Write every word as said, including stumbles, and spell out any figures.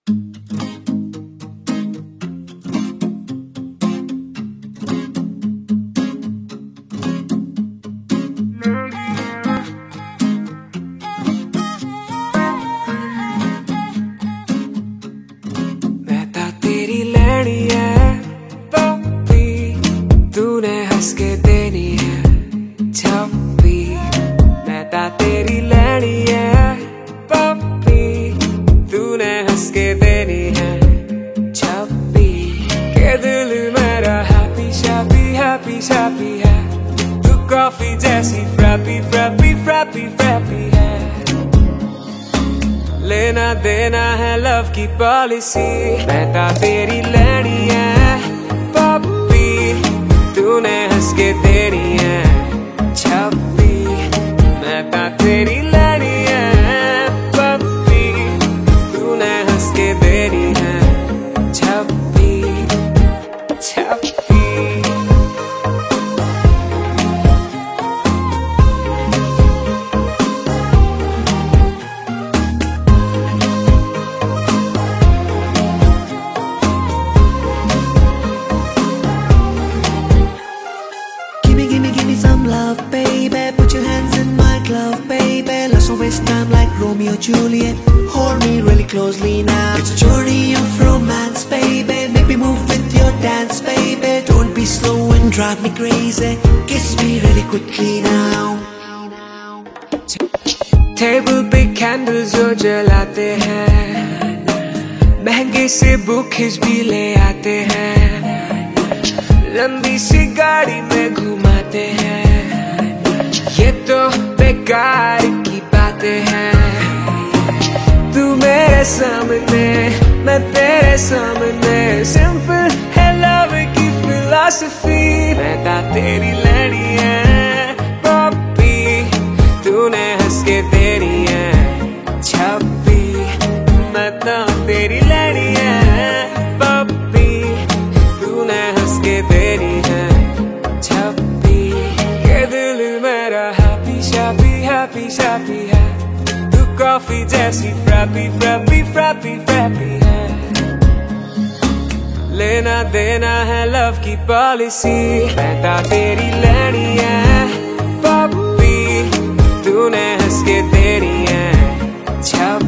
तूने हंस के देनी है छप्पी, मैं ता तेरी लैनी है पप्पी। तूने हंस के देनी है छप्पी, के दिल मेरा हैप्पी शैप्पी हैप्पी शैप्पी है। तू कॉफी जैसी फ्रैपी फ्रैपी फ्रैपी फ्रैपी है। लेना देना है लव की पॉलिसी, मैं ता तेरी लैनी है पप्पी। तूने हंस के देनी है छप्पी, मैं ता तेरी लैनी है पप्पी। तूने हंस के देनी है छप्पी छप्पी। Love, baby, put your hands in my glove, baby. Let's not waste time like Romeo Juliet. Hold me really closely now. It's a journey of romance, baby. Make me move with your dance, baby. Don't be slow and drive me crazy. Kiss me really quickly now. Table पे candles जो जलाते हैं, महंगे से bouquets भी ले आते हैं। लंबी सी गाड़ी में घुमाते हैं, ये तो बेकार की बातें हैं। तू मेरे सामने मैं तेरे सामने, सिंपल है लव की फिलॉसफी। मैं ता तेरी लैनी है पप्पी, तूने हंस के देनी है छप्पी। मैं ता तेरी लैनी है पप्पी, तूने हंस के देनी है छप्पी। के दिल मेरा हैप्पी शैप्पी हैप्पी शैप्पी है। तू कॉफी जैसी फ्रैपी फ्रैपी फ्रैपी फ्रैपी है। लेना देना है लव की पॉलिसी, मैं ता तेरी लैनी है पप्पी। तूने हंस के देनी है छप्पी।